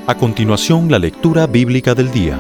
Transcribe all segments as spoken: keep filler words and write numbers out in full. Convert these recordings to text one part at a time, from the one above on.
A continuación, la lectura bíblica del día.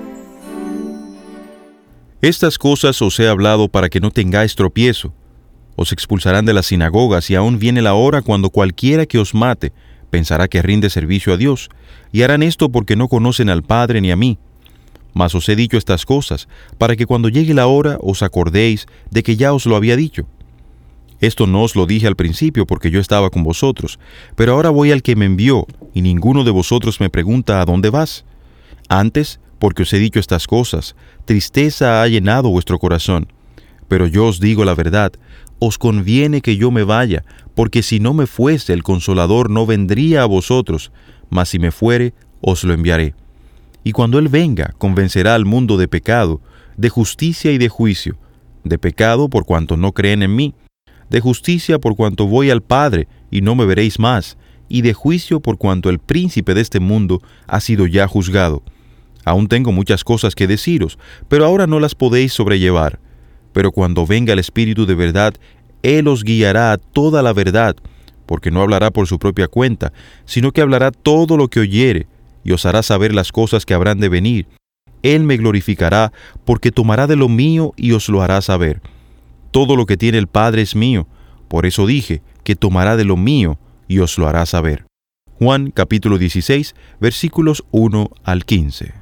Estas cosas os he hablado para que no tengáis tropiezo. Os expulsarán de las sinagogas, y aún viene la hora cuando cualquiera que os mate pensará que rinde servicio a Dios, y harán esto porque no conocen al Padre ni a mí. Mas os he dicho estas cosas, para que cuando llegue la hora os acordéis de que ya os lo había dicho. Esto no os lo dije al principio porque yo estaba con vosotros, pero ahora voy al que me envió, y ninguno de vosotros me pregunta ¿a dónde vas? Antes, porque os he dicho estas cosas, tristeza ha llenado vuestro corazón. Pero yo os digo la verdad, os conviene que yo me vaya, porque si no me fuese el Consolador no vendría a vosotros, mas si me fuere, os lo enviaré. Y cuando Él venga, convencerá al mundo de pecado, de justicia y de juicio, de pecado por cuanto no creen en mí, de justicia por cuanto voy al Padre y no me veréis más, y de juicio por cuanto el príncipe de este mundo ha sido ya juzgado. Aún tengo muchas cosas que deciros, pero ahora no las podéis sobrellevar. Pero cuando venga el Espíritu de verdad, Él os guiará a toda la verdad, porque no hablará por su propia cuenta, sino que hablará todo lo que oyere, y os hará saber las cosas que habrán de venir. Él me glorificará, porque tomará de lo mío y os lo hará saber. Todo lo que tiene el Padre es mío, por eso dije que tomará de lo mío y os lo hará saber. Juan capítulo dieciséis, versículos uno al quince.